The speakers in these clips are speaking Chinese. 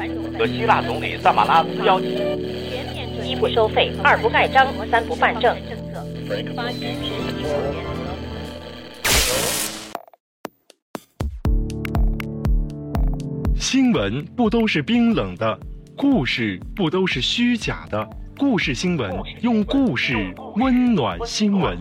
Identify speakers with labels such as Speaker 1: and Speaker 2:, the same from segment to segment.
Speaker 1: 和希腊总理萨马拉斯要求
Speaker 2: 一不收费，二不盖章，三不办证。
Speaker 3: 新闻不都是冰冷的，故事不都是虚假的。故事新闻，用故事温暖新闻。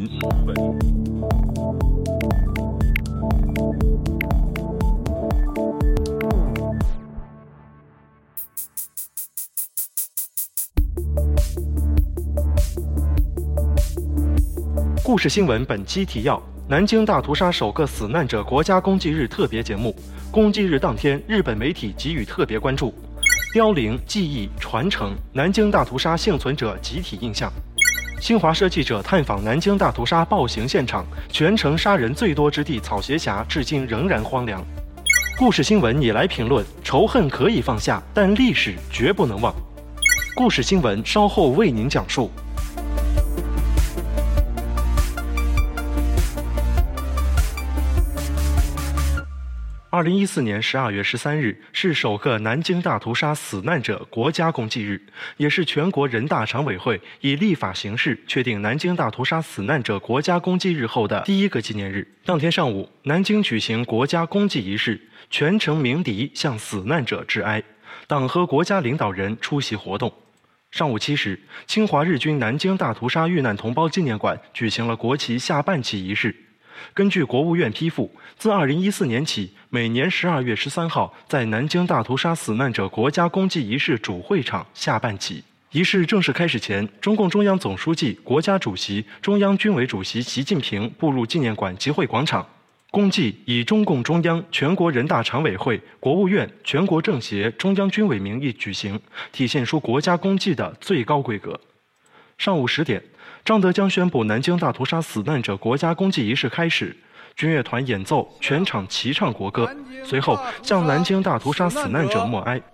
Speaker 3: 故事新闻本期提要：南京大屠杀首个死难者国家公祭日特别节目。公祭日当天，日本媒体给予特别关注。凋零、记忆、传承南京大屠杀幸存者集体印象。新华社记者探访南京大屠杀暴行现场，全城杀人最多之地草鞋峡至今仍然荒凉。故事新闻你来评论：仇恨可以放下，但历史绝不能忘。故事新闻稍后为您讲述。2014年12月13日是首个南京大屠杀死难者国家公祭日，也是全国人大常委会以立法形式确定南京大屠杀死难者国家公祭日后的第一个纪念日。当天上午，南京举行国家公祭仪式，全城鸣笛向死难者致哀，党和国家领导人出席活动。上午7时，侵华日军南京大屠杀遇难同胞纪念馆举行了国旗下半旗仪式。根据国务院批复，自2014年起，每年12月13号在南京大屠杀死难者国家公祭仪式主会场下半旗。仪式正式开始前，中共中央总书记、国家主席、中央军委主席习近平步入纪念馆集会广场。公祭以中共中央、全国人大常委会、国务院、全国政协、中央军委名义举行，体现出国家公祭的最高规格。上午10点，张德江宣布南京大屠杀死难者国家公祭仪式开始，军乐团演奏，全场齐唱国歌，随后向南京大屠杀死难者默哀，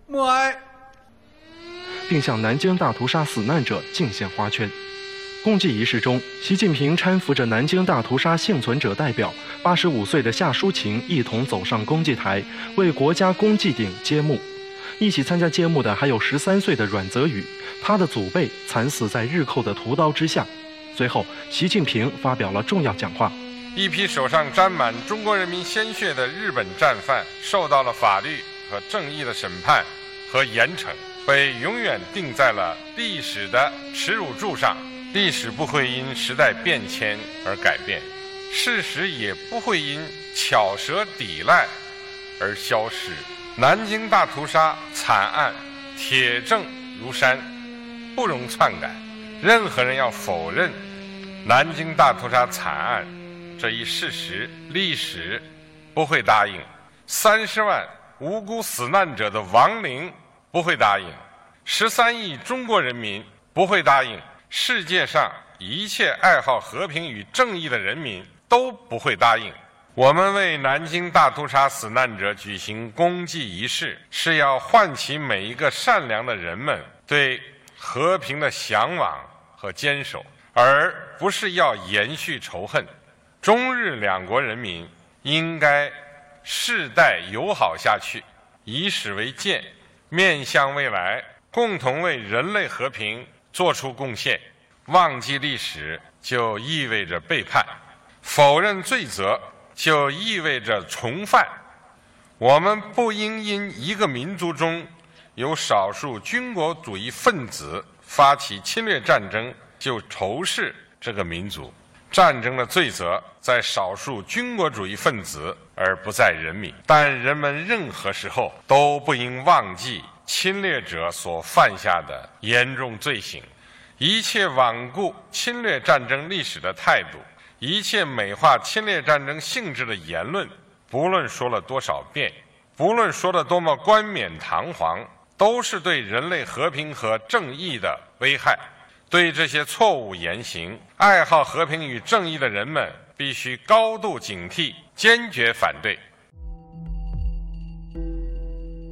Speaker 3: 并向南京大屠杀死难者敬献花圈。公祭仪式中，习近平搀扶着南京大屠杀幸存者代表85岁的夏淑琴一同走上公祭台，为国家公祭顶揭幕。一起参加揭幕的还有13岁的阮泽宇，他的祖辈惨死在日寇的屠刀之下。随后，习近平发表了重要讲话。
Speaker 4: 一批手上沾满中国人民鲜血的日本战犯受到了法律和正义的审判和严惩，被永远钉在了历史的耻辱柱上。历史不会因时代变迁而改变，事实也不会因巧舌抵赖而消失。南京大屠杀惨案铁证如山，不容篡改。任何人要否认南京大屠杀惨案这一事实，历史不会答应；30万无辜死难者的亡灵不会答应；13亿中国人民不会答应；世界上一切爱好和平与正义的人民都不会答应。我们为南京大屠杀死难者举行公祭仪式，是要唤起每一个善良的人们对和平的向往和坚守，而不是要延续仇恨。中日两国人民应该世代友好下去，以史为鉴，面向未来，共同为人类和平做出贡献。忘记历史就意味着背叛，否认罪责就意味着重犯。我们不应因一个民族中有少数军国主义分子发起侵略战争就仇视这个民族。战争的罪责在少数军国主义分子，而不在人民。但人们任何时候都不应忘记侵略者所犯下的严重罪行。一切罔顾侵略战争历史的态度，一切美化侵略战争性质的言论，不论说了多少遍，不论说得多么冠冕堂皇，都是对人类和平和正义的危害。对这些错误言行，爱好和平与正义的人们必须高度警惕，坚决反对。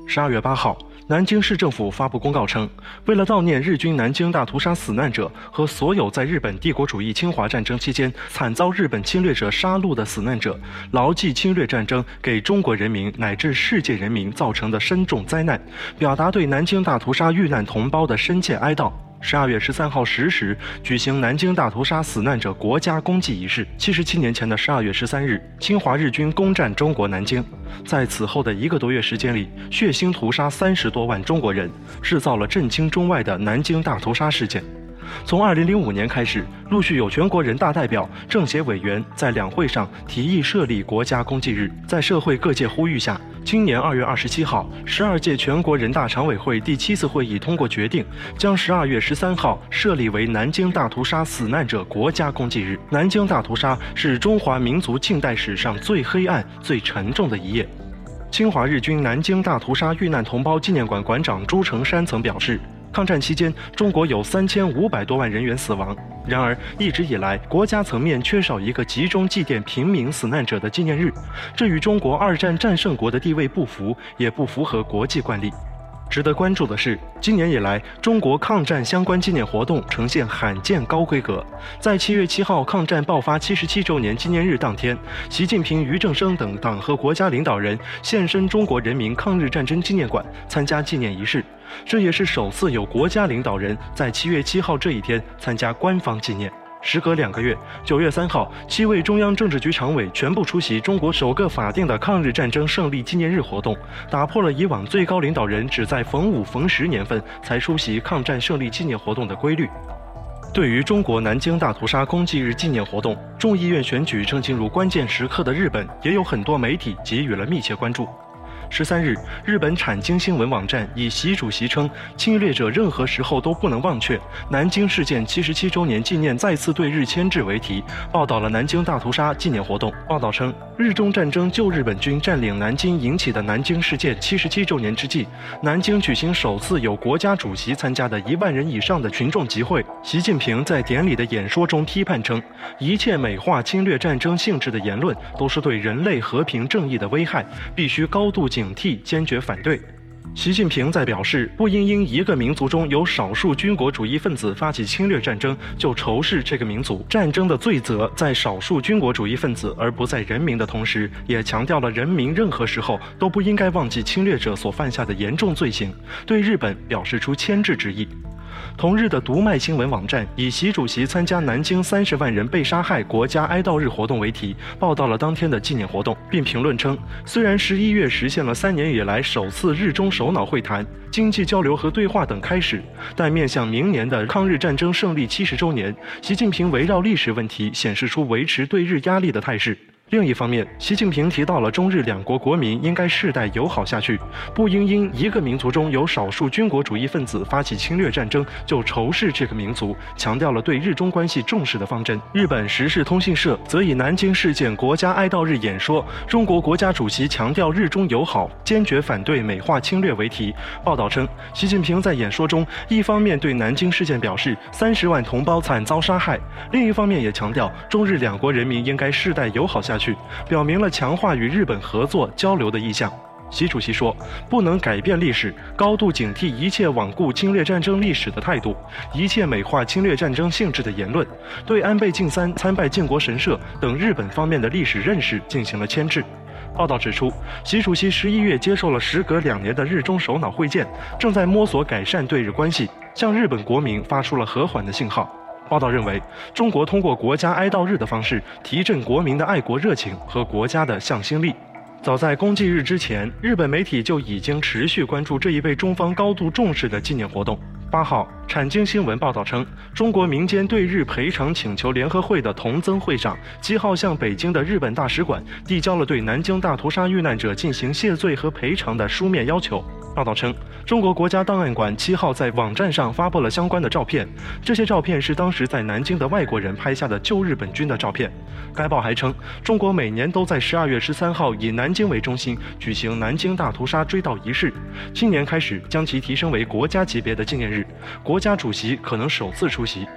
Speaker 3: 12月8号，南京市政府发布公告称，为了悼念日军南京大屠杀死难者和所有在日本帝国主义侵华战争期间惨遭日本侵略者杀戮的死难者，牢记侵略战争给中国人民乃至世界人民造成的深重灾难，表达对南京大屠杀遇难同胞的深切哀悼。12月13号10时举行南京大屠杀死难者国家公祭仪式。77年前的12月13日，侵华日军攻占中国南京，在此后的1个多月时间里，血腥屠杀30多万中国人，制造了震惊中外的南京大屠杀事件。从2005年开始，陆续有全国人大代表、政协委员在两会上提议设立国家公祭日。在社会各界呼吁下，今年2月27号，12届全国人大常委会第7次会议通过决定，将12月13号设立为南京大屠杀死难者国家公祭日。南京大屠杀是中华民族近代史上最黑暗、最沉重的一页。侵华日军南京大屠杀遇难同胞纪念馆馆长朱成山曾表示，抗战期间，中国有3500多万人员死亡。然而，一直以来，国家层面缺少一个集中祭奠平民死难者的纪念日，这与中国2战战胜国的地位不符，也不符合国际惯例。值得关注的是，今年以来，中国抗战相关纪念活动呈现罕见高规格。在7月7号抗战爆发77周年纪念日当天，习近平、俞正声等党和国家领导人现身中国人民抗日战争纪念馆参加纪念仪式，这也是首次有国家领导人在7月7号这一天参加官方纪念。时隔2个月，9月3号，7位中央政治局常委全部出席中国首个法定的抗日战争胜利纪念日活动，打破了以往最高领导人只在逢5、逢10年份才出席抗战胜利纪念活动的规律。对于中国南京大屠杀公祭日纪念活动，众议院选举正进入关键时刻的日本，也有很多媒体给予了密切关注。13日，日本产经新闻网站以习主席称侵略者任何时候都不能忘却，南京事件77周年纪念再次对日牵制为题，报道了南京大屠杀纪念活动。报道称，日中战争就日本军占领南京引起的南京事件77周年之际，南京举行首次有国家主席参加的1万人以上的群众集会。习近平在典礼的演说中批判称，一切美化侵略战争性质的言论都是对人类和平正义的危害，必须高度警惕，坚决反对。习近平在表示，不应因一个民族中有少数军国主义分子发起侵略战争，就仇视这个民族。战争的罪责在少数军国主义分子，而不在人民的同时，也强调了人民任何时候都不应该忘记侵略者所犯下的严重罪行，对日本表示出牵制之意。同日的读卖新闻网站以习主席参加南京30万人被杀害国家哀悼日活动为题，报道了当天的纪念活动，并评论称，虽然11月实现了3年以来首次日中首脑会谈、经济交流和对话等开始，但面向明年的抗日战争胜利70周年，习近平围绕历史问题显示出维持对日压力的态势。另一方面，习近平提到了中日两国国民应该世代友好下去，不应因一个民族中有少数军国主义分子发起侵略战争就仇视这个民族，强调了对日中关系重视的方针。日本时事通信社则以南京事件国家哀悼日演说，中国国家主席强调日中友好，坚决反对美化侵略为题，报道称，习近平在演说中一方面对南京事件表示30万同胞惨遭杀害，另一方面也强调中日两国人民应该世代友好下去，表明了强化与日本合作交流的意向。习主席说，不能改变历史，高度警惕一切罔顾侵略战争历史的态度，一切美化侵略战争性质的言论，对安倍晋三参拜靖国神社等日本方面的历史认识进行了牵制。报道指出，习主席11月接受了时隔2年的日中首脑会见，正在摸索改善对日关系，向日本国民发出了和缓的信号。报道认为，中国通过国家哀悼日的方式提振国民的爱国热情和国家的向心力。早在公祭日之前，日本媒体就已经持续关注这一被中方高度重视的纪念活动。8号，产经新闻报道称，中国民间对日赔偿请求联合会的童增会长7号向北京的日本大使馆递交了对南京大屠杀遇难者进行谢罪和赔偿的书面要求。报道称，中国国家档案馆7号在网站上发布了相关的照片，这些照片是当时在南京的外国人拍下的旧日本军的照片。该报还称，中国每年都在12月13号以南京为中心举行南京大屠杀追悼仪式，今年开始将其提升为国家级别的纪念日，国家主席可能首次出席。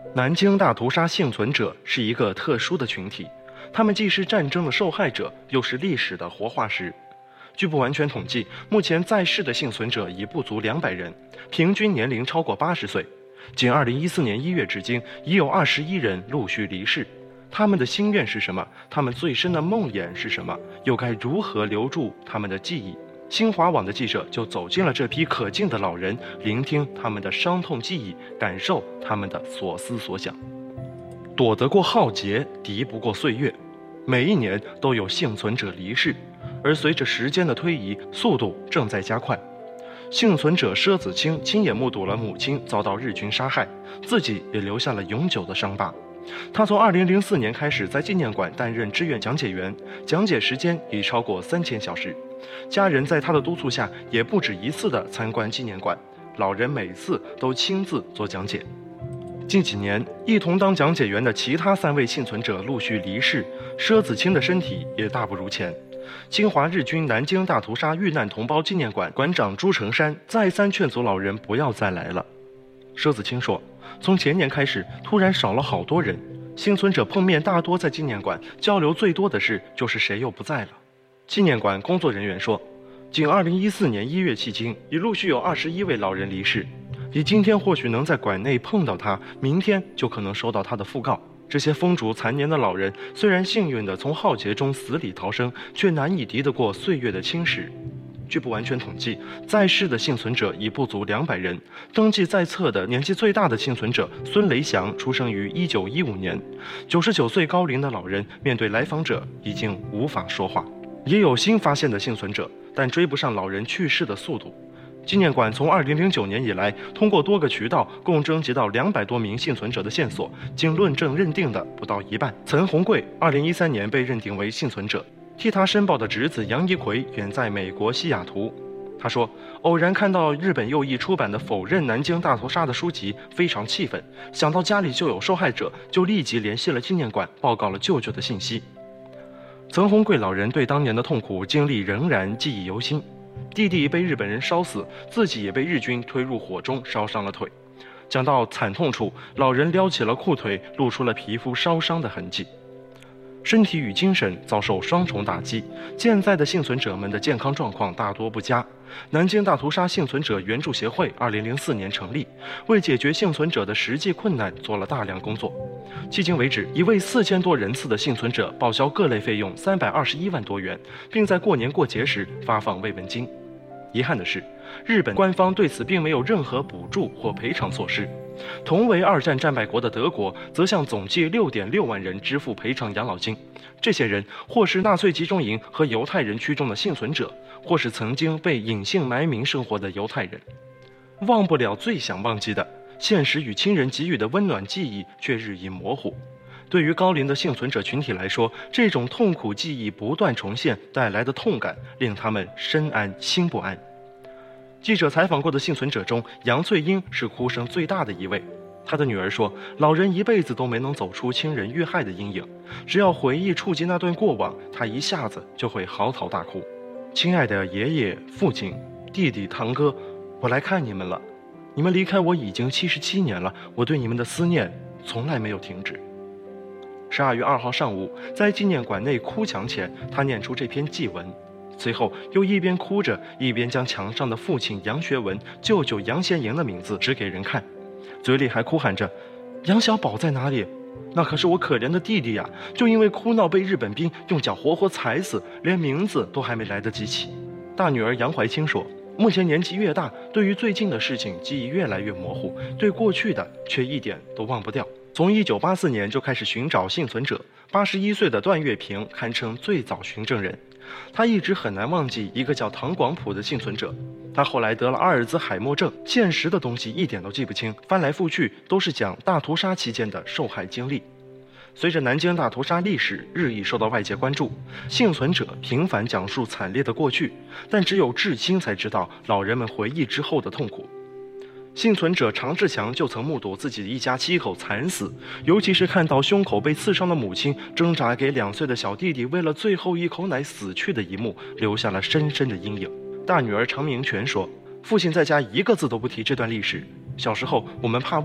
Speaker 3: 南京大屠杀幸存者是一个特殊的群体，他们既是战争的受害者，又是历史的活化石。据不完全统计，目前在世的幸存者已不足200人，平均年龄超过80岁。仅2014年1月至今，已有21人陆续离世。他们的心愿是什么？他们最深的梦魇是什么？又该如何留住他们的记忆？新华网的记者就走进了这批可敬的老人，聆听他们的伤痛记忆，感受他们的所思所想。躲得过浩劫，敌不过岁月。每一年都有幸存者离世，而随着时间的推移，速度正在加快。幸存者佘子清亲眼目睹了母亲遭到日军杀害，自己也留下了永久的伤疤。他从2004年开始在纪念馆担任志愿讲解员，讲解时间已超过3000小时。家人在他的督促下，也不止一次地参观纪念馆，老人每次都亲自做讲解。近几年，一同当讲解员的其他3位幸存者陆续离世，佘子清的身体也大不如前。侵华日军南京大屠杀遇难同胞纪念馆馆长朱成山再三劝阻老人不要再来了。佘子清说，从前年开始，突然少了好多人，幸存者碰面大多在纪念馆，交流最多的事就是谁又不在了。纪念馆工作人员说，仅2014年1月迄今，已陆续有21位老人离世。你今天或许能在馆内碰到他，明天就可能收到他的讣告。这些风烛残年的老人，虽然幸运地从浩劫中死里逃生，却难以敌得过岁月的侵蚀。据不完全统计，在世的幸存者已不足200人。登记在册的年纪最大的幸存者孙雷祥出生于1915年，99岁高龄的老人面对来访者已经无法说话。也有新发现的幸存者，但追不上老人去世的速度。纪念馆从2009年以来，通过多个渠道共征集到200多名幸存者的线索，经论证认定的不到一半。岑红贵2013年被认定为幸存者，替他申报的侄子杨一奎远在美国西雅图。他说，偶然看到日本右翼出版的否认南京大屠杀的书籍，非常气愤，想到家里就有受害者，就立即联系了纪念馆，报告了舅舅的信息。岑红贵老人对当年的痛苦经历仍然记忆犹新，弟弟被日本人烧死，自己也被日军推入火中烧伤了腿。讲到惨痛处，老人撩起了裤腿，露出了皮肤烧伤的痕迹。身体与精神遭受双重打击，健在的幸存者们的健康状况大多不佳。南京大屠杀幸存者援助协会2004年成立，为解决幸存者的实际困难做了大量工作。迄今为止，已为4000多人次的幸存者报销各类费用321万多元，并在过年过节时发放慰问金。遗憾的是，日本官方对此并没有任何补助或赔偿措施。同为2战战败国的德国，则向总计6.6万人支付赔偿养老金。这些人或是纳粹集中营和犹太人区中的幸存者，或是曾经被隐姓埋名生活的犹太人。忘不了最想忘记的，现实与亲人给予的温暖记忆却日益模糊。对于高龄的幸存者群体来说，这种痛苦记忆不断重现带来的痛感，令他们身安心不安。记者采访过的幸存者中，杨翠英是哭声最大的一位。她的女儿说，老人一辈子都没能走出亲人遇害的阴影，只要回忆触及那段过往，她一下子就会嚎啕大哭。亲爱的爷爷、父亲、弟弟、堂哥，我来看你们了。你们离开我已经77年了，我对你们的思念从来没有停止。12月2号上午，在纪念馆内哭墙前，他念出这篇祭文，随后又一边哭着，一边将墙上的父亲杨学文、舅舅杨先营的名字指给人看，嘴里还哭喊着：“杨小宝在哪里？那可是我可怜的弟弟呀！就因为哭闹被日本兵用脚活活踩死，连名字都还没来得及起。”大女儿杨怀清说，目前年纪越大，对于最近的事情记忆越来越模糊，对过去的却一点都忘不掉。从1984年就开始寻找幸存者，81岁的段月平堪称最早寻证人。他一直很难忘记一个叫唐广普的幸存者，他后来得了阿尔兹海默症，现实的东西一点都记不清，翻来覆去都是讲大屠杀期间的受害经历。随着南京大屠杀历史日益受到外界关注，幸存者频繁讲述惨烈的过去，但只有至今才知道老人们回忆之后的痛苦。幸存者常志强就曾目睹自己一家7口惨死，尤其是看到胸口被刺伤的母亲挣扎给2岁的小弟弟为了最后一口奶死去的一幕，留下了深深的阴影。大女儿常明全说，父亲在家一个字都不提这段历史，小时候我们怕问，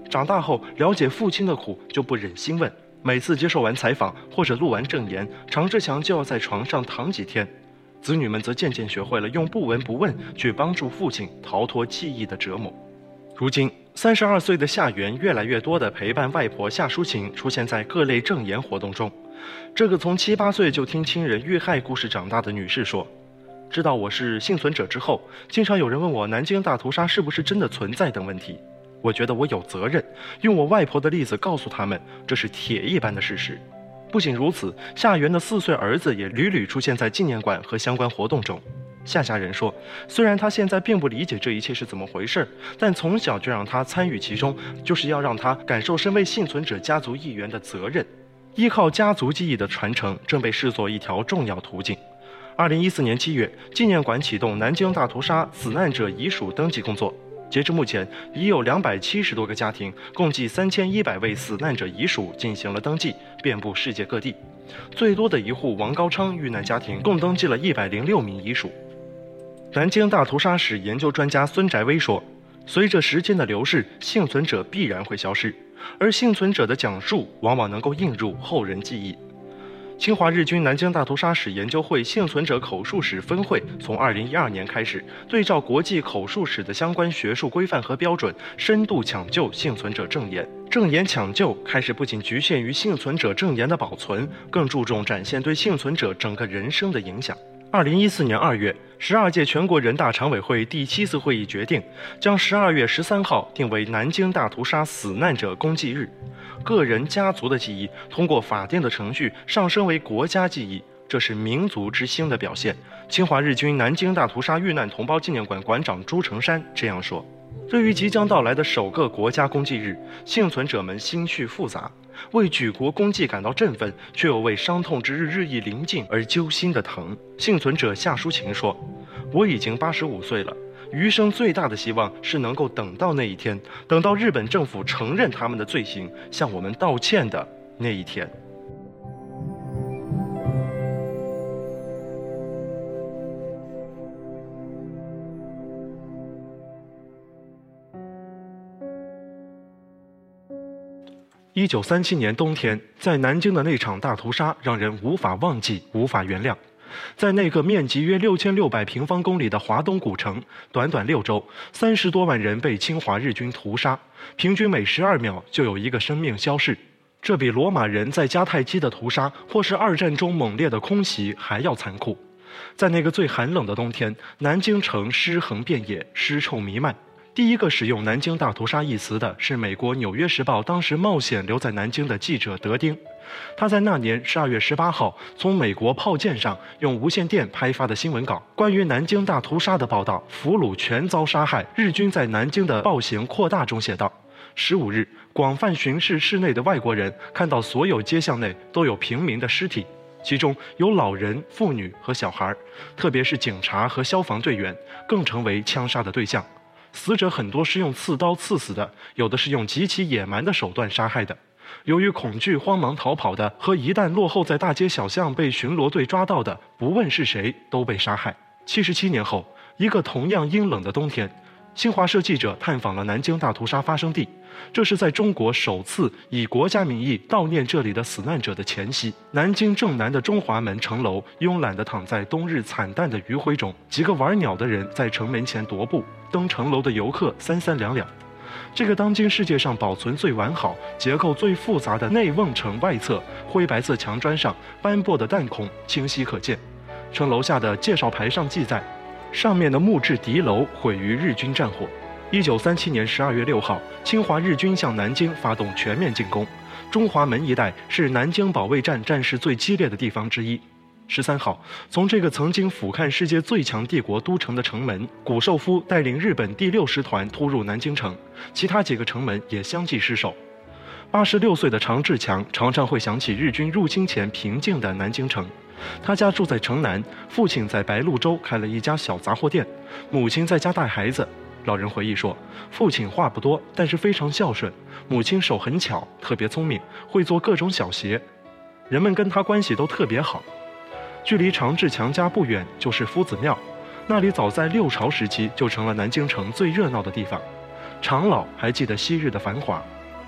Speaker 3: 长大后了解父亲的苦，就不忍心问。每次接受完采访或者录完证言，常志强就要在床上躺几天。子女们则渐渐学会了用不闻不问去帮助父亲逃脱记忆的折磨。如今32岁的夏元越来越多地陪伴外婆夏淑琴出现在各类证言活动中。这个从7、8岁就听亲人遇害故事长大的女士说，知道我是幸存者之后，经常有人问我南京大屠杀是不是真的存在等问题。我觉得我有责任用我外婆的例子告诉他们，这是铁一般的事实。不仅如此，夏元的4岁儿子也屡屡出现在纪念馆和相关活动中。夏家人说，虽然他现在并不理解这一切是怎么回事，但从小就让他参与其中，就是要让他感受身为幸存者家族一员的责任。依靠家族记忆的传承正被视作一条重要途径。2014年7月，纪念馆启动南京大屠杀死难者遗属登记工作。截至目前，已有270多个家庭，共计3100位死难者遗属进行了登记，遍布世界各地。最多的一户王高昌遇难家庭共登记了106名遗属。南京大屠杀史研究专家孙宅微说，随着时间的流逝，幸存者必然会消失，而幸存者的讲述往往能够映入后人记忆。清华日军南京大屠杀史研究会幸存者口述史分会从2012年开始，对照国际口述史的相关学术规范和标准，深度抢救幸存者证言。证言抢救开始不仅局限于幸存者证言的保存，更注重展现对幸存者整个人生的影响。2014年2月，12届全国人大常委会第7次会议决定，将12月13号定为南京大屠杀死难者公祭日。个人家族的记忆通过法定的程序上升为国家记忆，这是民族之星的表现。清华日军南京大屠杀遇难同胞纪念馆馆长朱成山这样说，对于即将到来的首个国家公祭日，幸存者们心绪复杂，为举国公祭感到振奋，却又为伤痛之日日益临近而揪心的疼。幸存者夏淑琴说，我已经85岁了，余生最大的希望是能够等到那一天，等到日本政府承认他们的罪行，向我们道歉的那一天。1937年冬天，在南京的那场大屠杀让人无法忘记，无法原谅。在那个面积约6600平方公里的华东古城，短短6周，30多万人被侵华日军屠杀，平均每12秒就有一个生命消逝。这比罗马人在迦太基的屠杀，或是2战中猛烈的空袭还要残酷。在那个最寒冷的冬天，南京城尸横遍野，尸臭弥漫。第一个使用南京大屠杀一词的是美国《纽约时报》当时冒险留在南京的记者德丁，他在那年12月18号从美国炮舰上用无线电拍发的新闻稿，关于南京大屠杀的报道，俘虏全遭杀害，日军在南京的暴行扩大中写道：15日，广泛巡视市内的外国人看到所有街巷内都有平民的尸体，其中有老人、妇女和小孩，特别是警察和消防队员，更成为枪杀的对象。死者很多是用刺刀刺死的，有的是用极其野蛮的手段杀害的。由于恐惧慌忙逃跑的和一旦落后在大街小巷被巡逻队抓到的，不问是谁都被杀害。77年后，一个同样阴冷的冬天，新华社记者探访了南京大屠杀发生地，这是在中国首次以国家名义悼念这里的死难者的前夕。南京正南的中华门城楼慵懒地躺在冬日惨淡的余晖中，几个玩鸟的人在城门前踱步，登城楼的游客三三两两。这个当今世界上保存最完好、结构最复杂的内瓮城外侧，灰白色墙砖上斑驳的弹孔清晰可见。城楼下的介绍牌上记载，上面的木质敌楼毁于日军战火。1937年12月6号，侵华日军向南京发动全面进攻。中华门一带是南京保卫战战事最激烈的地方之一。13号，从这个曾经俯瞰世界最强帝国都城的城门，谷寿夫带领日本第6师团突入南京城，其他几个城门也相继失守。86岁的常志强常常会想起日军入侵前平静的南京城。他家住在城南，父亲在白鹭洲开了一家小杂货店，母亲在家带孩子。老人回忆说，父亲话不多，但是非常孝顺，母亲手很巧，特别聪明，会做各种小鞋，人们跟他关系都特别好。距离常志强家不远就是夫子庙，那里早在6朝时期就成了南京城最热闹的地方。常老还记得昔日的繁华，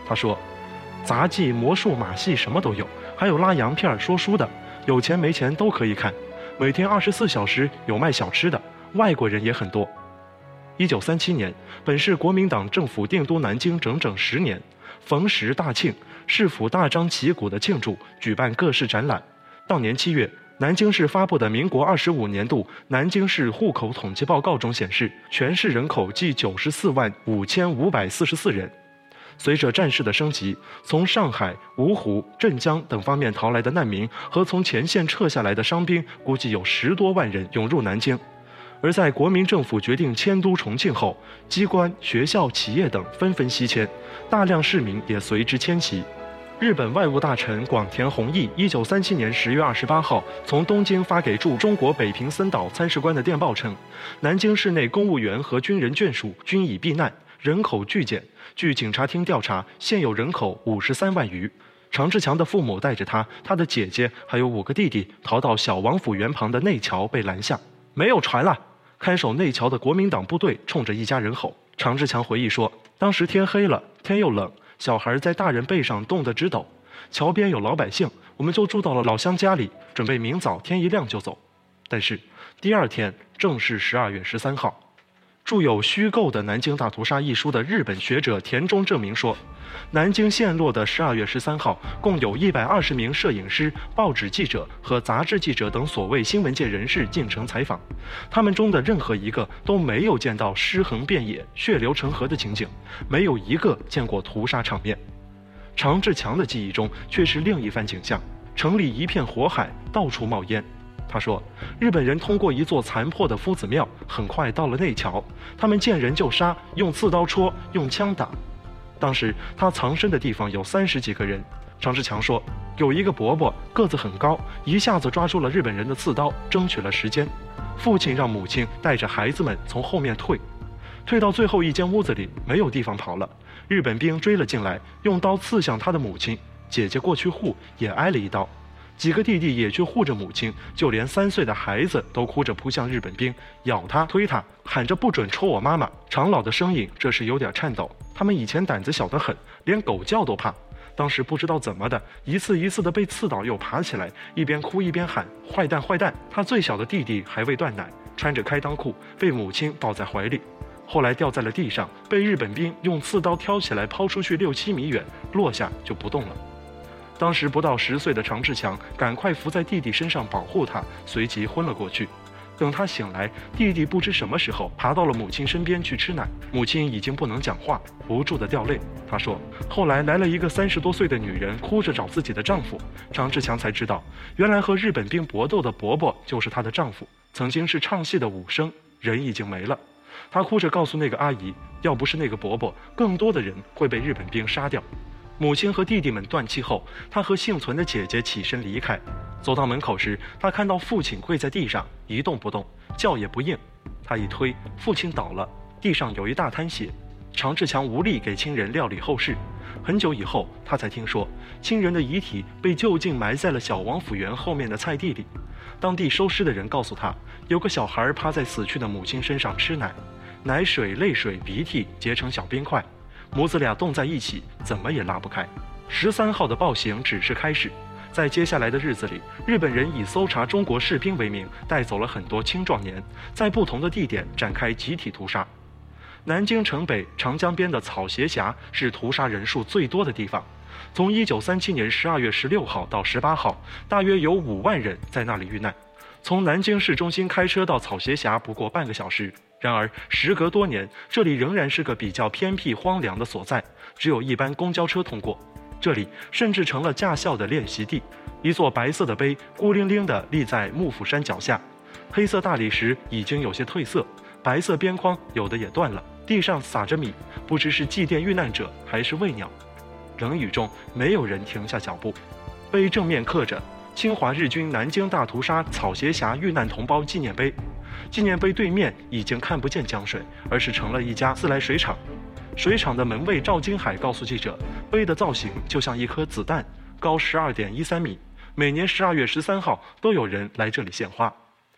Speaker 3: 他说，杂技、魔术、马戏什么都有，还有拉洋片、说书的，有钱没钱都可以看。每天24小时有卖小吃的，外国人也很多。1937年，本市国民党政府定都南京整整10年，逢时大庆，市府大张旗鼓地庆祝，举办各式展览。当年7月，南京市发布的民国25年度南京市户口统计报告中显示，全市人口计945544人。随着战事的升级，从上海、芜湖、镇江等方面逃来的难民和从前线撤下来的伤兵，估计有10多万人涌入南京。而在国民政府决定迁都重庆后，机关、学校、企业等纷纷西迁，大量市民也随之迁徙。日本外务大臣广田弘毅1937年10月28号从东京发给驻中国北平森岛参事官的电报称，南京市内公务员和军人眷属均已避难，人口剧减。据警察厅调查，现有人口53万余。常志强的父母带着他的姐姐还有5个弟弟逃到小王府园旁的内桥被拦下，没有船了。看守内桥的国民党部队冲着一家人吼。常志强回忆说，当时天黑了，天又冷，小孩在大人背上冻得直抖。桥边有老百姓，我们就住到了老乡家里，准备明早天一亮就走。但是第2天正是12月13号。著有《虚构的南京大屠杀》一书的日本学者田中正明说，南京陷落的12月13号，共有120名摄影师、报纸记者和杂志记者等所谓新闻界人士进城采访，他们中的任何一个都没有见到尸横遍野、血流成河的情景，没有一个见过屠杀场面。常志强的记忆中却是另一番景象，城里一片火海，到处冒烟。他说，日本人通过一座残破的夫子庙，很快到了内桥，他们见人就杀，用刺刀戳，用枪打。当时他藏身的地方有30几个人。常志强说，有一个伯伯个子很高，一下子抓住了日本人的刺刀，争取了时间。父亲让母亲带着孩子们从后面退到最后一间屋子里，没有地方跑了。日本兵追了进来，用刀刺向他的母亲，姐姐过去护，也挨了一刀。几个弟弟也去护着母亲，就连3岁的孩子都哭着扑向日本兵，咬他、推他，喊着不准戳我妈妈。长老的声音这时有点颤抖，他们以前胆子小得很，连狗叫都怕。当时不知道怎么的，一次一次的被刺倒，又爬起来，一边哭一边喊坏蛋坏蛋。他最小的弟弟还未断奶，穿着开裆裤，被母亲抱在怀里。后来掉在了地上，被日本兵用刺刀挑起来抛出去6、7米远，落下就不动了。当时不到10岁的常志强赶快伏在弟弟身上保护他，随即昏了过去。等他醒来，弟弟不知什么时候爬到了母亲身边去吃奶，母亲已经不能讲话，不住地掉泪。他说，后来来了一个30多岁的女人，哭着找自己的丈夫。常志强才知道，原来和日本兵搏斗的伯伯就是她的丈夫，曾经是唱戏的武生，人已经没了。他哭着告诉那个阿姨，要不是那个伯伯，更多的人会被日本兵杀掉。母亲和弟弟们断气后，他和幸存的姐姐起身离开。走到门口时，他看到父亲跪在地上一动不动，叫也不应。他一推，父亲倒了，地上有一大滩血。常志强无力给亲人料理后事。很久以后，他才听说亲人的遗体被就近埋在了小王府园后面的菜地里。当地收尸的人告诉他，有个小孩趴在死去的母亲身上吃奶，奶水、泪水、鼻涕结成小冰块，母子俩冻在一起，怎么也拉不开。13号的暴行只是开始，在接下来的日子里，日本人以搜查中国士兵为名，带走了很多青壮年，在不同的地点展开集体屠杀。南京城北长江边的草鞋峡是屠杀人数最多的地方，从1937年12月16号到18号，大约有5万人在那里遇难。从南京市中心开车到草鞋峡不过半个小时，然而时隔多年，这里仍然是个比较偏僻荒凉的所在，只有一班公交车通过。这里甚至成了驾校的练习地，一座白色的碑孤零零地立在幕府山脚下，黑色大理石已经有些褪色，白色边框有的也断了，地上撒着米，不知是祭奠遇难者还是喂鸟。冷雨中，没有人停下脚步。碑正面刻着侵华日军南京大屠杀草鞋峡遇难同胞纪念碑，纪念碑对面已经看不见江水，而是成了一家自来水厂。水厂的门卫赵金海告诉记者，碑的造型就像一颗子弹，高12.13米，每年12月13号都有人来这里献花。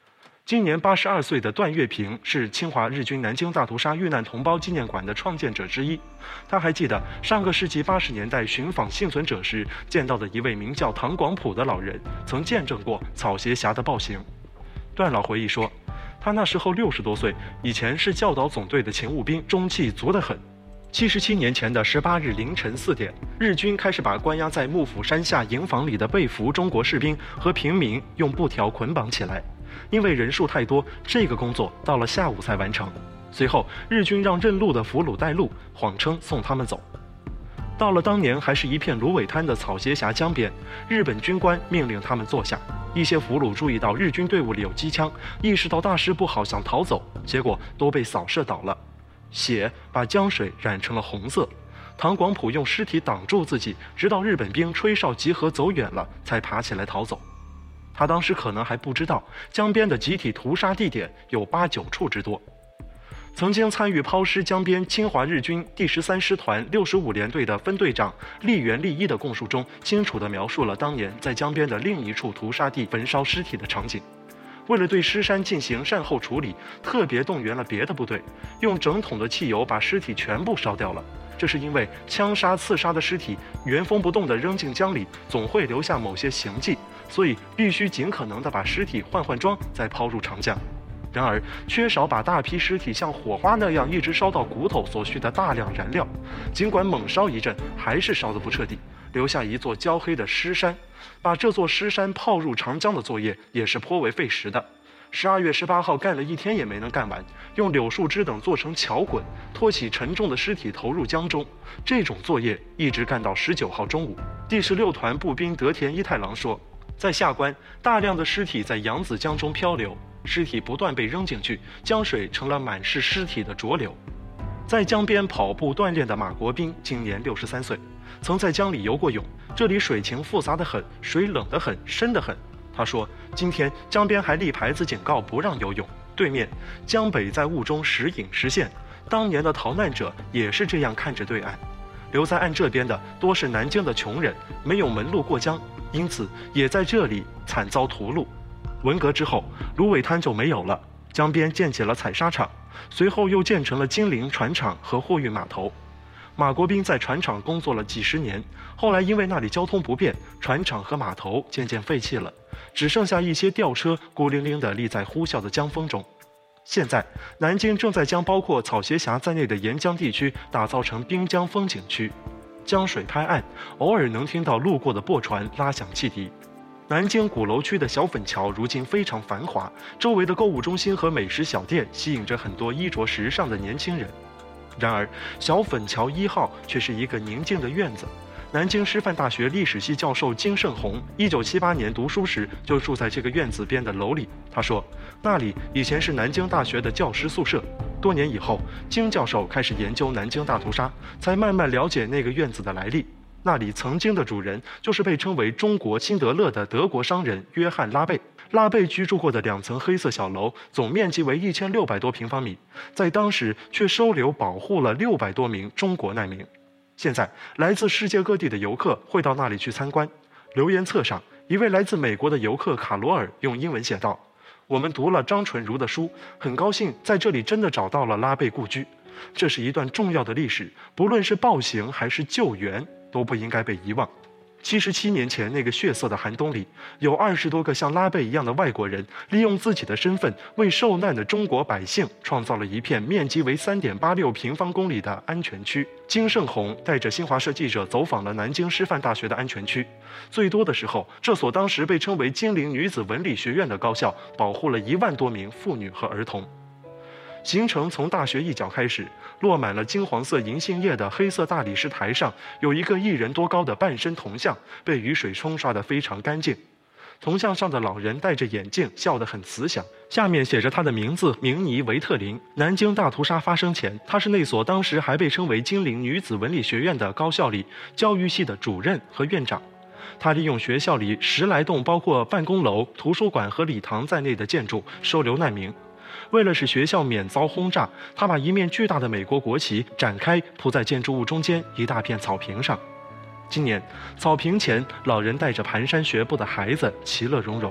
Speaker 3: 今年82岁的段月平是侵华日军南京大屠杀遇难同胞纪念馆的创建者之一。他还记得上个世纪80年代寻访幸存者时见到的一位名叫唐广普的老人，曾见证过草鞋峡的暴行。段老回忆说，他那时候60多岁，以前是教导总队的勤务兵，中气足得很。77年前的18日凌晨4点，日军开始把关押在幕府山下营房里的被俘中国士兵和平民用布条捆绑起来。因为人数太多，这个工作到了下午才完成。随后，日军让认路的俘虏带路，谎称送他们走。到了当年还是一片芦苇滩的草鞋峡江边，日本军官命令他们坐下。一些俘虏注意到日军队伍里有机枪，意识到大事不好，想逃走，结果都被扫射倒了。血把江水染成了红色。唐广普用尸体挡住自己，直到日本兵吹哨集合走远了，才爬起来逃走。他当时可能还不知道，江边的集体屠杀地点有8、9处之多。曾经参与抛尸江边侵华日军第13师团65联队的分队长栗原利一的供述中，清楚地描述了当年在江边的另一处屠杀地焚烧尸体的场景。为了对尸山进行善后处理，特别动员了别的部队，用整桶的汽油把尸体全部烧掉了。这是因为枪杀、刺杀的尸体原封不动地扔进江里，总会留下某些形迹，所以必须尽可能地把尸体换装，再抛入长江。然而，缺少把大批尸体像火花那样一直烧到骨头所需的大量燃料，尽管猛烧一阵，还是烧得不彻底，留下一座焦黑的尸山。把这座尸山泡入长江的作业也是颇为费时的。12月18号干了1天也没能干完，用柳树枝等做成桥滚，拖起沉重的尸体投入江中。这种作业一直干到19号中午。第16团步兵德田一太郎说，在下关，大量的尸体在扬子江中漂流，尸体不断被扔进去，江水成了满是尸体的浊流。在江边跑步锻炼的马国斌今年63岁，曾在江里游过泳，这里水情复杂得很，水冷得很，深得很。他说，今天江边还立牌子警告不让游泳，对面江北在雾中时隐时现，当年的逃难者也是这样看着对岸。留在岸这边的多是南京的穷人，没有门路过江，因此也在这里惨遭屠戮。文革之后，芦苇滩就没有了，江边建起了采砂场，随后又建成了金陵船厂和货运码头。马国斌在船厂工作了几十年，后来因为那里交通不便，船厂和码头渐渐废弃了，只剩下一些吊车孤零零地立在呼啸的江风中。现在，南京正在将包括草鞋峡在内的沿江地区打造成滨江风景区，江水拍岸，偶尔能听到路过的驳船拉响汽笛。南京鼓楼区的小粉桥如今非常繁华，周围的购物中心和美食小店吸引着很多衣着时尚的年轻人。然而，小粉桥1号却是一个宁静的院子。南京师范大学历史系教授金圣红1978年读书时就住在这个院子边的楼里。他说，那里以前是南京大学的教师宿舍。多年以后，金教授开始研究南京大屠杀，才慢慢了解那个院子的来历。那里曾经的主人就是被称为中国辛德勒的德国商人约翰·拉贝。拉贝居住过的2层黑色小楼，总面积为1600多平方米，在当时却收留保护了600多名中国难民。现在，来自世界各地的游客会到那里去参观。留言册上，一位来自美国的游客卡罗尔用英文写道：“我们读了张纯如的书，很高兴在这里真的找到了拉贝故居。这是一段重要的历史，不论是暴行还是救援，都不应该被遗忘。”77年前那个血色的寒冬里，有20多个像拉贝一样的外国人，利用自己的身份为受难的中国百姓创造了一片面积为3.86平方公里的安全区。金圣红带着新华社记者走访了南京师范大学的安全区。最多的时候，这所当时被称为金陵女子文理学院的高校，保护了1万多名妇女和儿童。行程从大学一角开始，落满了金黄色银杏叶的黑色大理石台上，有一个1人多高的半身铜像，被雨水冲刷得非常干净。铜像上的老人戴着眼镜，笑得很慈祥，下面写着他的名字明尼维特林。南京大屠杀发生前，他是那所当时还被称为金陵女子文理学院的高校里教育系的主任和院长。他利用学校里10来栋包括办公楼、图书馆和礼堂在内的建筑收留难民。为了使学校免遭轰炸，他把一面巨大的美国国旗展开铺在建筑物中间一大片草坪上。今年草坪前，老人带着蹒跚学步的孩子其乐融融。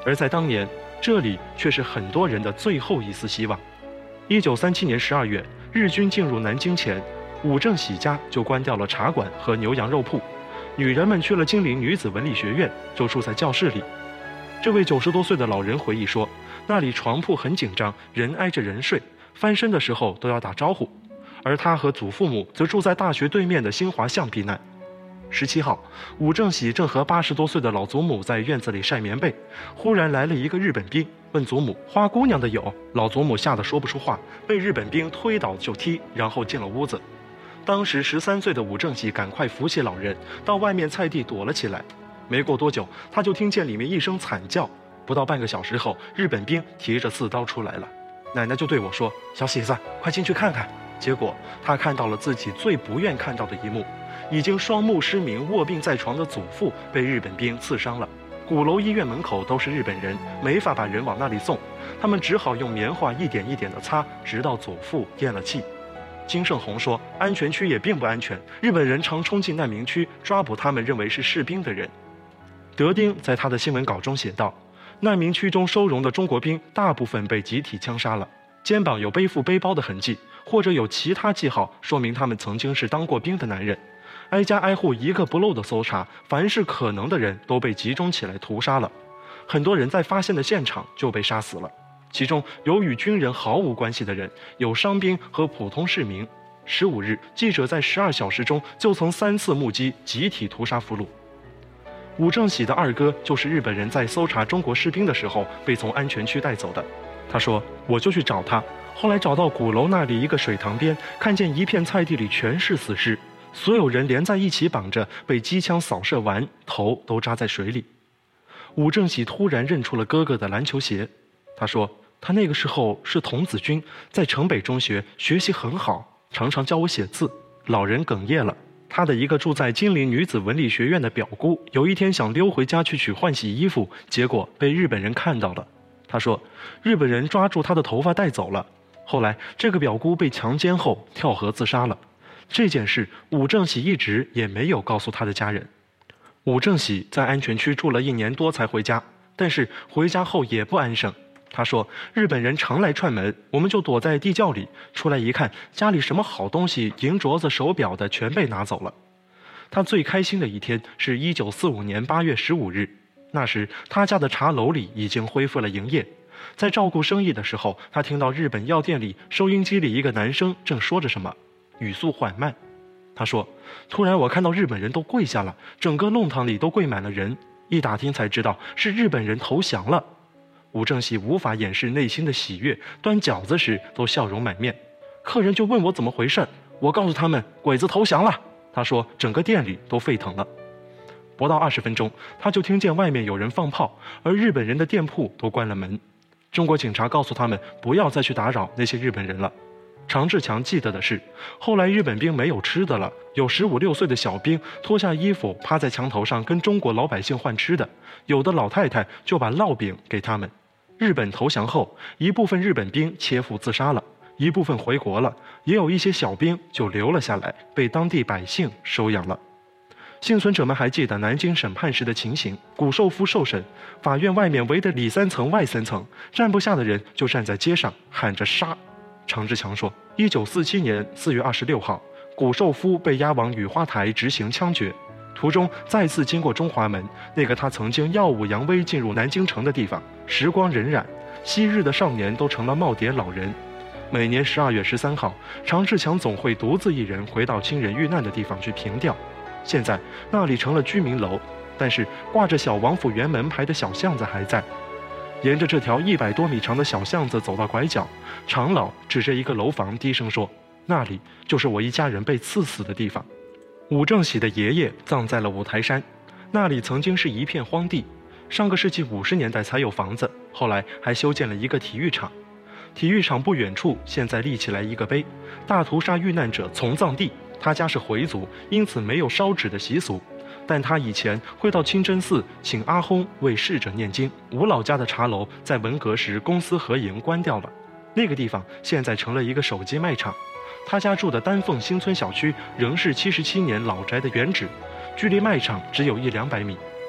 Speaker 3: 而在当年，这里却是很多人的最后一丝希望。1937年12月，日军进入南京前，伍正喜家就关掉了茶馆和牛羊肉铺，女人们去了金陵女子文理学院，就住在教室里。这位90多岁的老人回忆说，那里床铺很紧张，人挨着人睡，翻身的时候都要打招呼。而他和祖父母则住在大学对面的新华巷避难。17号，伍正喜正和80多岁的老祖母在院子里晒棉被，忽然来了一个日本兵，问祖母花姑娘的有。老祖母吓得说不出话，被日本兵推倒就踢，然后进了屋子。当时13岁的伍正喜赶快扶起老人，到外面菜地躲了起来。没过多久，他就听见里面一声惨叫。不到半个小时后，日本兵提着刺刀出来了。奶奶就对我说：“小喜子，快进去看看。”结果他看到了自己最不愿看到的一幕，已经双目失明、卧病在床的祖父被日本兵刺伤了。鼓楼医院门口都是日本人，没法把人往那里送，他们只好用棉花一点一点地擦，直到祖父咽了气。金圣宏说，安全区也并不安全，日本人常冲进难民区，抓捕他们认为是士兵的人。德丁在他的新闻稿中写道，难民区中收容的中国兵大部分被集体枪杀了，肩膀有背负背包的痕迹，或者有其他记号，说明他们曾经是当过兵的男人。挨家挨户一个不漏的搜查，凡是可能的人都被集中起来屠杀了。很多人在发现的现场就被杀死了，其中有与军人毫无关系的人，有伤兵和普通市民。15日，记者在12小时中就曾3次目击集体屠杀俘虏。伍正喜的二哥就是日本人在搜查中国士兵的时候被从安全区带走的。他说，我就去找他，后来找到鼓楼那里一个水塘边，看见一片菜地里全是死尸，所有人连在一起绑着，被机枪扫射完，头都扎在水里。伍正喜突然认出了哥哥的篮球鞋。他说，他那个时候是童子军，在城北中学学习很好，常常教我写字。老人哽咽了。他的一个住在金陵女子文理学院的表姑，有一天想溜回家去取换洗衣服，结果被日本人看到了。他说，日本人抓住他的头发带走了。后来这个表姑被强奸后跳河自杀了。这件事伍正喜一直也没有告诉他的家人。伍正喜在安全区住了1年多才回家，但是回家后也不安生。他说，日本人常来串门，我们就躲在地窖里，出来一看，家里什么好东西，银镯子、手表的全被拿走了。他最开心的一天是1945年8月15日，那时他家的茶楼里已经恢复了营业。在照顾生意的时候，他听到日本药店里收音机里一个男生正说着什么，语速缓慢。他说，突然我看到日本人都跪下了，整个弄堂里都跪满了人，一打听才知道是日本人投降了。伍正喜无法掩饰内心的喜悦，端饺子时都笑容满面。客人就问我怎么回事，我告诉他们鬼子投降了。他说整个店里都沸腾了。不到20分钟，他就听见外面有人放炮，而日本人的店铺都关了门。中国警察告诉他们不要再去打扰那些日本人了。常志强记得的是，后来日本兵没有吃的了，有15、16岁的小兵脱下衣服趴在墙头上跟中国老百姓换吃的，有的老太太就把烙饼给他们。日本投降后，一部分日本兵切腹自杀了，一部分回国了，也有一些小兵就留了下来，被当地百姓收养了。幸存者们还记得南京审判时的情形，谷寿夫受审，法院外面围得里3层外3层，站不下的人就站在街上喊着杀。常志强说，1947年4月26号，谷寿夫被押往雨花台执行枪决，途中再次经过中华门，那个他曾经耀武扬威进入南京城的地方。时光荏苒，昔日的少年都成了耄耋老人。每年12月13号，常志强总会独自一人回到亲人遇难的地方去凭吊。现在那里成了居民楼，但是挂着小王府园门牌的小巷子还在。沿着这条100多米长的小巷子走到拐角，常老指着一个楼房低声说，那里就是我一家人被刺死的地方。伍正喜的爷爷葬在了五台山，那里曾经是一片荒地，上个世纪50年代才有房子，后来还修建了一个体育场。体育场不远处现在立起来一个碑，大屠杀遇难者从葬地。他家是回族，因此没有烧纸的习俗，但他以前会到清真寺请阿訇为逝者念经。吴老家的茶楼在文革时公私合营关掉了，那个地方现在成了一个手机卖场。他家住的丹凤新村小区仍是77年老宅的原址，距离卖场只有100-200米。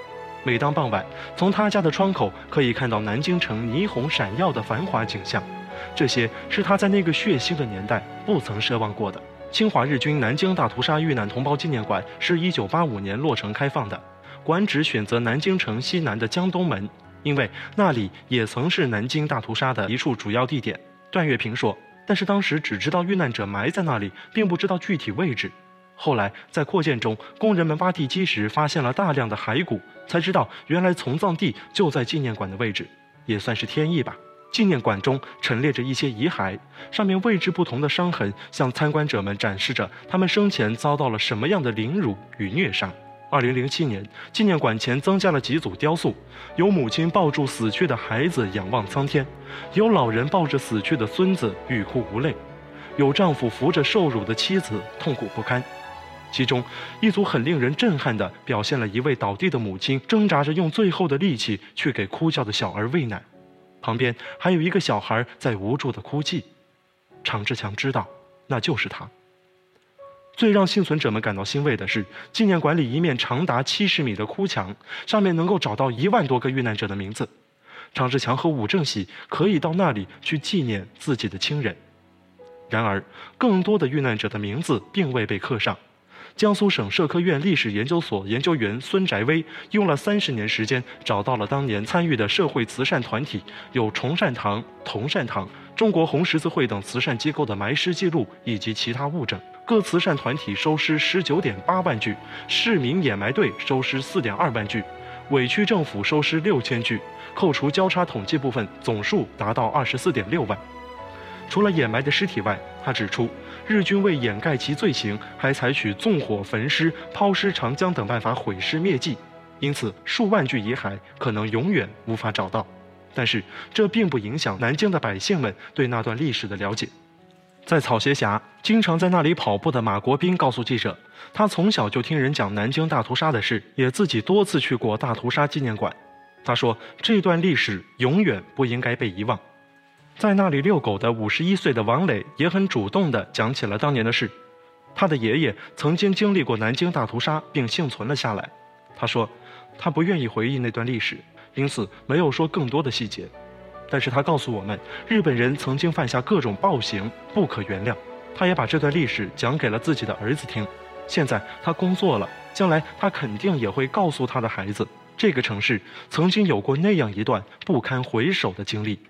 Speaker 3: 每当傍晚，从他家的窗口可以看到南京城霓虹闪耀的繁华景象，这些是他在那个血腥的年代不曾奢望过的。侵华日军南京大屠杀遇难同胞纪念馆是1985年落成开放的，馆址选择南京城西南的江东门，因为那里也曾是南京大屠杀的一处主要地点。段月平说，但是当时只知道遇难者埋在那里，并不知道具体位置。后来在扩建中，工人们挖地基时发现了大量的骸骨，才知道原来从葬地就在纪念馆的位置，也算是天意吧。纪念馆中陈列着一些遗骸，上面位置不同的伤痕向参观者们展示着他们生前遭到了什么样的凌辱与虐杀。2007年，纪念馆前增加了几组雕塑，有母亲抱住死去的孩子仰望苍天，有老人抱着死去的孙子欲哭无泪，有丈夫扶着受辱的妻子痛苦不堪。其中一组很令人震撼地表现了一位倒地的母亲挣扎着用最后的力气去给哭叫的小儿喂奶，旁边还有一个小孩在无助地哭泣。常志强知道，那就是他。最让幸存者们感到欣慰的是，纪念馆里一面长达70米的哭墙，上面能够找到1万多个遇难者的名字。常志强和伍正喜可以到那里去纪念自己的亲人。然而，更多的遇难者的名字并未被刻上。江苏省社科院历史研究所研究员孙宅威用了30年时间，找到了当年参与的社会慈善团体，有崇善堂、同善堂、中国红十字会等慈善机构的埋尸记录以及其他物证。各慈善团体收尸19.8万具，市民掩埋队收尸4.2万具，委区政府收尸6000具，扣除交叉统计部分，总数达到24.6万。除了掩埋的尸体外，他指出，日军为掩盖其罪行，还采取纵火焚尸、抛尸长江等办法毁尸灭迹，因此数万具遗骸可能永远无法找到。但是这并不影响南京的百姓们对那段历史的了解。在草鞋峡经常在那里跑步的马国斌告诉记者，他从小就听人讲南京大屠杀的事，也自己多次去过大屠杀纪念馆。他说，这段历史永远不应该被遗忘。在那里遛狗的51岁的王磊也很主动地讲起了当年的事。他的爷爷曾经经历过南京大屠杀并幸存了下来。他说，他不愿意回忆那段历史，因此没有说更多的细节。但是他告诉我们，日本人曾经犯下各种暴行，不可原谅。他也把这段历史讲给了自己的儿子听。现在他工作了，将来他肯定也会告诉他的孩子，这个城市曾经有过那样一段不堪回首的经历。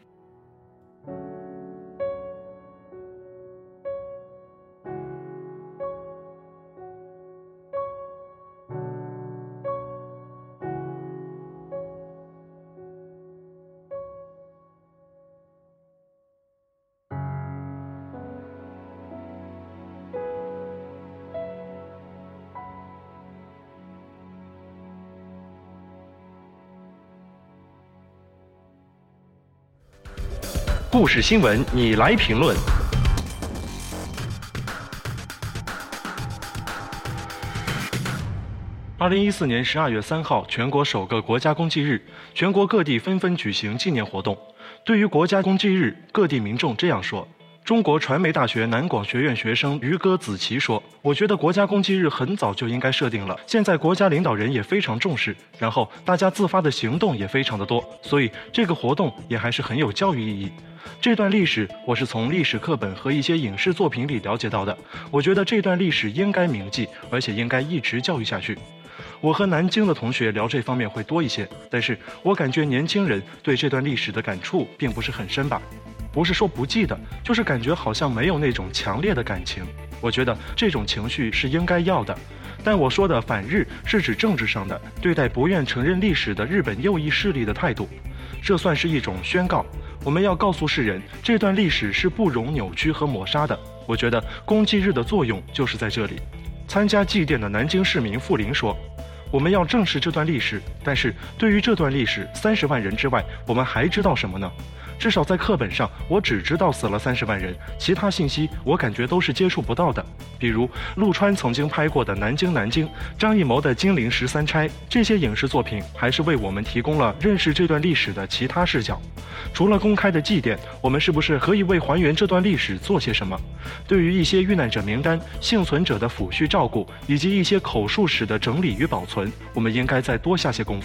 Speaker 3: 故事新闻，你来评论。2014年12月3号，全国首个国家公祭日，全国各地纷纷举行纪念活动。对于国家公祭日，各地民众这样说。中国传媒大学南广学院学生于歌子琪说，我觉得国家公祭日很早就应该设定了，现在国家领导人也非常重视，然后大家自发的行动也非常的多，所以这个活动也还是很有教育意义。这段历史我是从历史课本和一些影视作品里了解到的，我觉得这段历史应该铭记，而且应该一直教育下去。我和南京的同学聊这方面会多一些，但是我感觉年轻人对这段历史的感触并不是很深吧。不是说不记得，就是感觉好像没有那种强烈的感情。我觉得这种情绪是应该要的，但我说的反日是指政治上的对待不愿承认历史的日本右翼势力的态度。这算是一种宣告，我们要告诉世人，这段历史是不容扭曲和抹杀的。我觉得公祭日的作用就是在这里。参加祭奠的南京市民傅林说，我们要正视这段历史，但是对于这段历史30万人之外，我们还知道什么呢？至少在课本上，我只知道死了30万人，其他信息我感觉都是接触不到的。比如陆川曾经拍过的《南京》，张艺谋的《金陵13钗》，这些影视作品还是为我们提供了认识这段历史的其他视角。除了公开的祭奠，我们是不是可以为还原这段历史做些什么？对于一些遇难者名单、幸存者的抚恤照顾，以及一些口述史的整理与保存，我们应该再多下些功夫。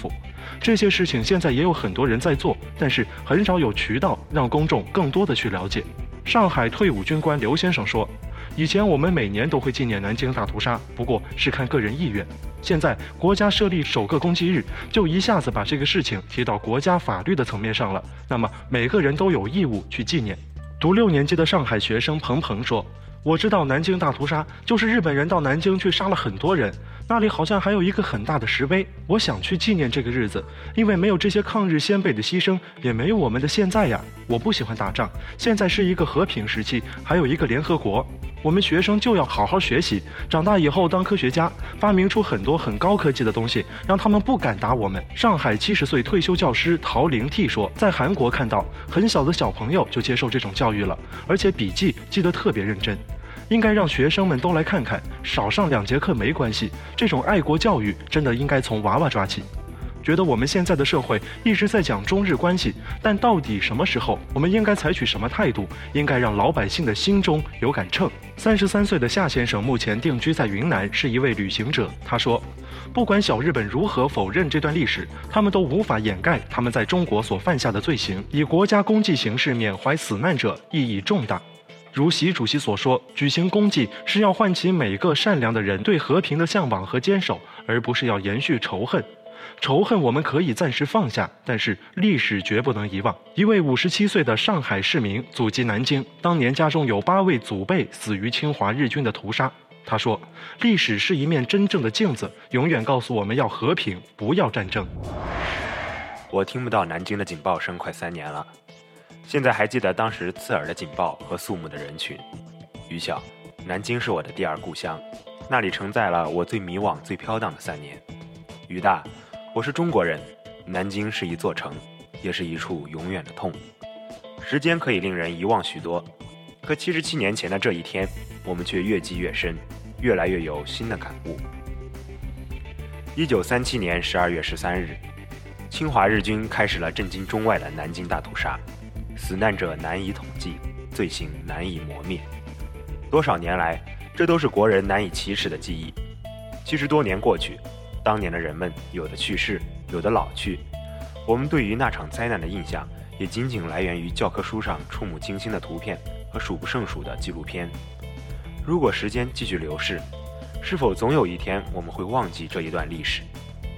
Speaker 3: 这些事情现在也有很多人在做，但是很少有渠道让公众更多的去了解。上海退伍军官刘先生说，以前我们每年都会纪念南京大屠杀，不过是看个人意愿。现在国家设立首个公祭日，就一下子把这个事情提到国家法律的层面上了，那么每个人都有义务去纪念。读6年级的上海学生彭鹏说，我知道南京大屠杀就是日本人到南京去杀了很多人，那里好像还有一个很大的石碑，我想去纪念这个日子，因为没有这些抗日先辈的牺牲，也没有我们的现在呀。我不喜欢打仗，现在是一个和平时期，还有一个联合国，我们学生就要好好学习，长大以后当科学家，发明出很多很高科技的东西，让他们不敢打我们。上海70岁退休教师陶玲娣说，在韩国看到很小的小朋友就接受这种教育了，而且笔记记得特别认真。应该让学生们都来看看，少上2节课没关系，这种爱国教育真的应该从娃娃抓起。觉得我们现在的社会一直在讲中日关系，但到底什么时候我们应该采取什么态度，应该让老百姓的心中有杆秤。33岁的夏先生目前定居在云南，是一位旅行者。他说，不管小日本如何否认这段历史，他们都无法掩盖他们在中国所犯下的罪行，以国家公祭形式缅怀死难者意义重大。如习主席所说，举行公祭是要唤起每个善良的人对和平的向往和坚守，而不是要延续仇恨。仇恨我们可以暂时放下，但是历史绝不能遗忘。一位57岁的上海市民祖籍南京，当年家中有8位祖辈死于侵华日军的屠杀。他说，历史是一面真正的镜子，永远告诉我们要和平，不要战争。
Speaker 5: 我听不到南京的警报声快3年了，现在还记得当时刺耳的警报和肃穆的人群。于晓，南京是我的第2故乡，那里承载了我最迷惘最飘荡的3年。于大，我是中国人，南京是一座城，也是一处永远的痛。时间可以令人遗忘许多，可77年前的这一天，我们却越记越深，越来越有新的感悟。1937年12月13日，侵华日军开始了震惊中外的南京大屠杀，死难者难以统计，罪行难以磨灭。多少年来，这都是国人难以启齿的记忆。70多年过去，当年的人们有的去世，有的老去，我们对于那场灾难的印象也仅仅来源于教科书上触目惊心的图片和数不胜数的纪录片。如果时间继续流逝，是否总有一天我们会忘记这一段历史？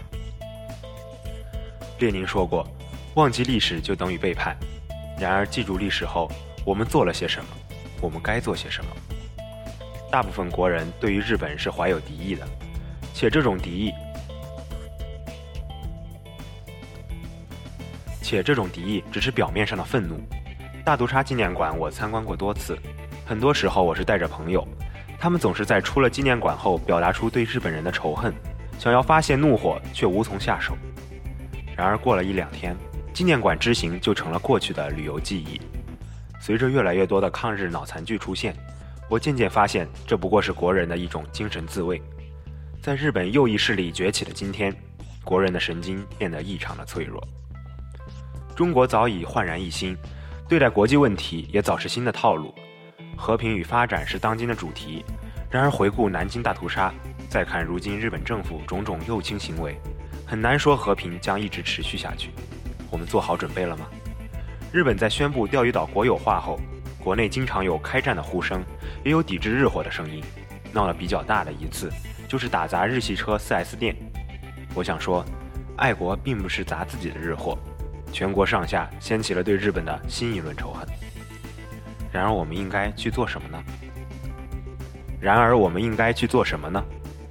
Speaker 5: 列宁说过，忘记历史就等于背叛。然而记住历史后，我们做了些什么？我们该做些什么？大部分国人对于日本是怀有敌意的，且这种敌意只是表面上的愤怒。大屠杀纪念馆我参观过多次，很多时候我是带着朋友，他们总是在出了纪念馆后表达出对日本人的仇恨，想要发泄怒火却无从下手。然而过了1-2天，纪念馆之行就成了过去的旅游记忆。随着越来越多的抗日脑残剧出现，我渐渐发现这不过是国人的一种精神自卫。在日本右翼势力崛起的今天，国人的神经变得异常的脆弱。中国早已焕然一新，对待国际问题也早是新的套路。和平与发展是当今的主题，然而回顾南京大屠杀，再看如今日本政府种种右倾行为，很难说和平将一直持续下去。我们做好准备了吗？日本在宣布钓鱼岛国有化后，国内经常有开战的呼声，也有抵制日货的声音。闹得比较大的一次，就是打砸日系车 4S 店。我想说，爱国并不是砸自己的日货，全国上下掀起了对日本的新一轮仇恨。然而我们应该去做什么呢？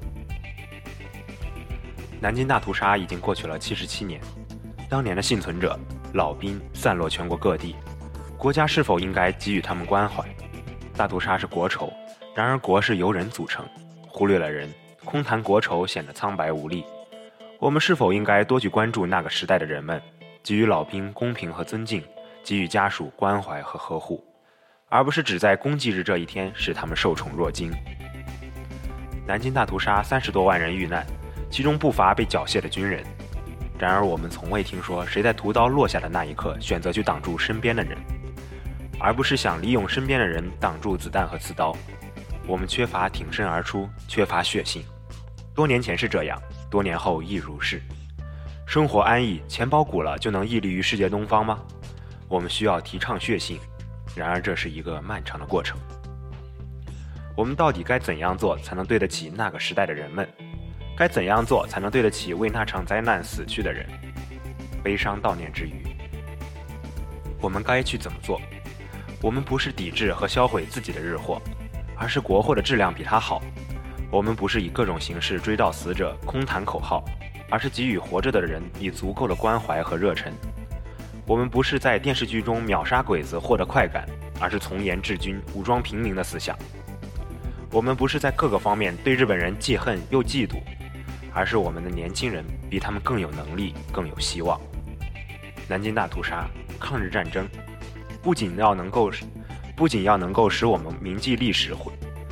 Speaker 5: 南京大屠杀已经过去了77年，当年的幸存者老兵散落全国各地，国家是否应该给予他们关怀？大屠杀是国仇，然而国是由人组成，忽略了人，空谈国仇显得苍白无力。我们是否应该多去关注那个时代的人们，给予老兵公平和尊敬，给予家属关怀和呵护，而不是只在公祭日这一天使他们受宠若惊。南京大屠杀30多万人遇难，其中不乏被缴械的军人，然而我们从未听说谁在屠刀落下的那一刻选择去挡住身边的人，而不是想利用身边的人挡住子弹和刺刀。我们缺乏挺身而出，缺乏血性。多年前是这样，多年后亦如是。 生活安逸，钱包鼓了就能屹立于世界东方吗？我们需要提倡血性，然而这是一个漫长的过程。我们到底该怎样做才能对得起那个时代的人们？该怎样做才能对得起为那场灾难死去的人？悲伤悼念之余，我们该去怎么做？我们不是抵制和销毁自己的日货，而是国货的质量比它好。我们不是以各种形式追悼死者，空谈口号，而是给予活着的人以足够的关怀和热忱。我们不是在电视剧中秒杀鬼子获得快感，而是从严治军、武装平民的思想。我们不是在各个方面对日本人既恨又嫉妒，而是我们的年轻人比他们更有能力，更有希望。南京大屠杀、抗日战争，不仅要能够使我们铭记历史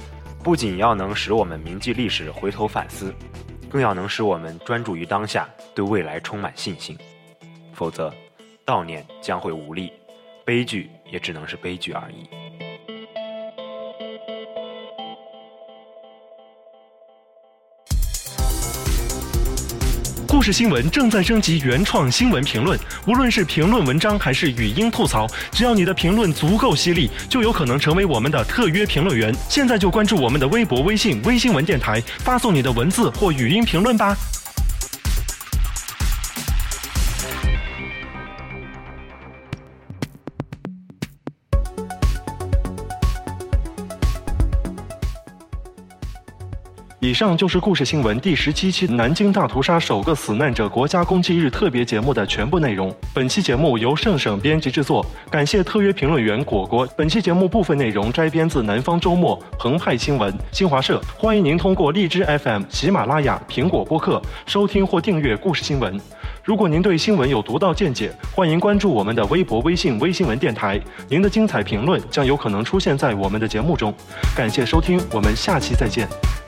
Speaker 5: 回头反思，更要能使我们专注于当下，对未来充满信心。否则，悼念将会无力，悲剧也只能是悲剧而已。
Speaker 3: 故事新闻正在升级原创新闻评论，无论是评论文章还是语音吐槽，只要你的评论足够犀利，就有可能成为我们的特约评论员。现在就关注我们的微博、微信、微新闻电台，发送你的文字或语音评论吧。以上就是故事新闻第17期南京大屠杀首个死难者国家公祭日特别节目的全部内容。本期节目由盛省编辑制作，感谢特约评论员果果。本期节目部分内容摘编自南方周末、澎湃新闻、新华社。欢迎您通过荔枝 FM、喜马拉雅、苹果播客收听或订阅故事新闻。如果您对新闻有独到见解，欢迎关注我们的微博、微信、微新闻电台，您的精彩评论将有可能出现在我们的节目中。感谢收听，我们下期再见。